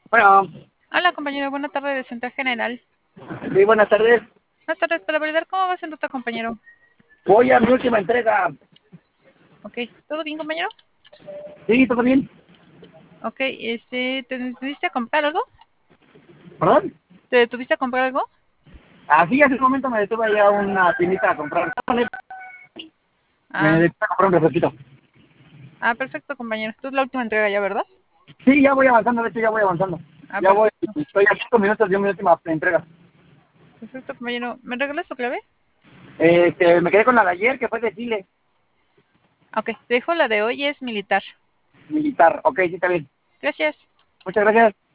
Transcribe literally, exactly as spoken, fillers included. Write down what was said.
Bueno, Hola, compañero. Buena tarde de Central General. sí, buenas tardes. Buenas tardes. Para validar cómo va en ruta, compañero. Voy a mi última entrega. Ok. ¿Todo bien, compañero? Sí, todo bien. Ok. Este, ¿te detuviste a comprar algo? ¿Perdón? ¿Te detuviste a comprar algo? Así hace un momento me detuve allá a una tiendita a comprar. Me Ah, detuve a comprar un refresquito. ah, perfecto, compañero. Esto es la última entrega ya, ¿verdad? Sí, ya voy avanzando, de hecho ya voy avanzando. Ah, Ya voy, perfecto. estoy a cinco minutos de mi última entrega. Perfecto, compañero. ¿Me regalas tu clave? Este, me quedé con la de ayer, que fue de Chile. Ok. Te dejo la de hoy, es militar. Militar. Ok, sí, está bien. Gracias. Muchas gracias.